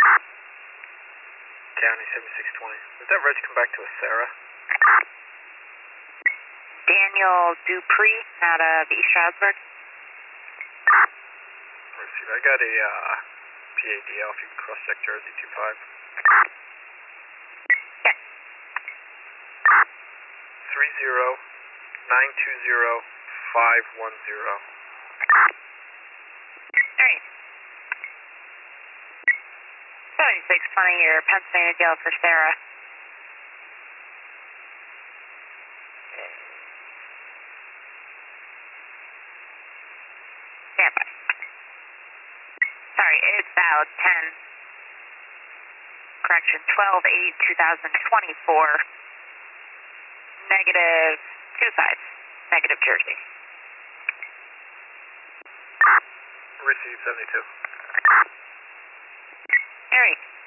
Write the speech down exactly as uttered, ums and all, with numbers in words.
County seventy-six twenty. Did that reg come back to a Sarah? Daniel Dupree out of East Stroudsburg. Receive. I got a uh, P A D L if you can cross check Jersey two five. Okay. three zero nine two zero five one zero. Alright. seventy-six twenty, your Pennsylvania Gale for Sarah. Standby. Sorry, it's out ten. Correction, twelve eight twenty twenty-four. Negative two five. Negative Jersey. Receive seventy-two. Alright.